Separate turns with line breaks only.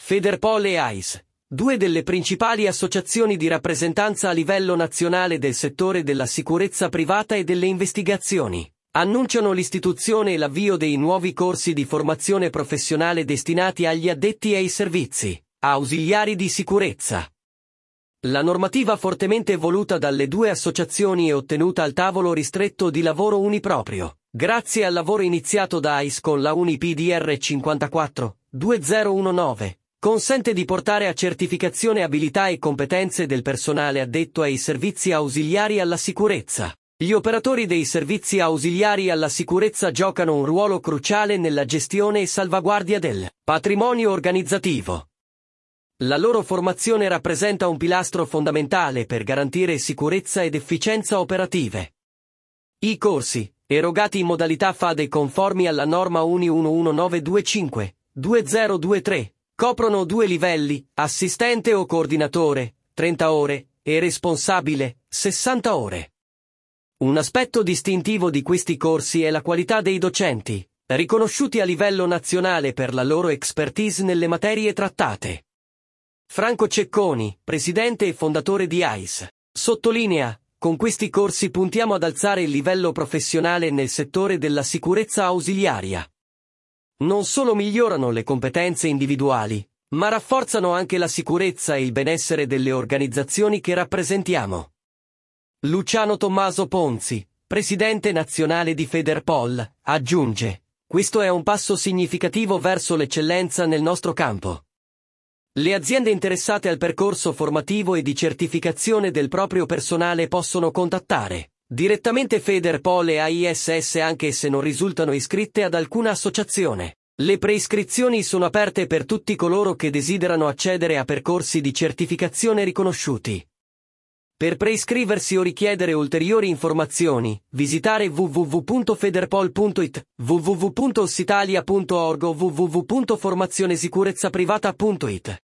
Federpol e AIS, due delle principali associazioni di rappresentanza a livello nazionale del settore della sicurezza privata e delle investigazioni, annunciano l'istituzione e l'avvio dei nuovi corsi di formazione professionale destinati agli addetti ai servizi ausiliari di sicurezza. La normativa fortemente voluta dalle due associazioni e ottenuta al tavolo ristretto di lavoro uniproprio, grazie al lavoro iniziato da AIS con la UNI-PDR 54/2019, consente di portare a certificazione abilità e competenze del personale addetto ai servizi ausiliari alla sicurezza. Gli operatori dei servizi ausiliari alla sicurezza giocano un ruolo cruciale nella gestione e salvaguardia del patrimonio organizzativo. La loro formazione rappresenta un pilastro fondamentale per garantire sicurezza ed efficienza operative. I corsi, erogati in modalità FADE conformi alla norma UNI 11925/2023, coprono 2 livelli, assistente o coordinatore, 30 ore, e responsabile, 60 ore. Un aspetto distintivo di questi corsi è la qualità dei docenti, riconosciuti a livello nazionale per la loro expertise nelle materie trattate. Franco Cecconi, presidente e fondatore di AIS, sottolinea: con questi corsi puntiamo ad alzare il livello professionale nel settore della sicurezza ausiliaria. Non solo migliorano le competenze individuali, ma rafforzano anche la sicurezza e il benessere delle organizzazioni che rappresentiamo. Luciano Tommaso Ponzi, presidente nazionale di Federpol, aggiunge: questo è un passo significativo verso l'eccellenza nel nostro campo. Le aziende interessate al percorso formativo e di certificazione del proprio personale possono contattare direttamente Federpol e AISS anche se non risultano iscritte ad alcuna associazione. Le preiscrizioni sono aperte per tutti coloro che desiderano accedere a percorsi di certificazione riconosciuti. Per preiscriversi o richiedere ulteriori informazioni, visitare www.federpol.it, www.ossitalia.org o www.formazionesicurezzaprivata.it.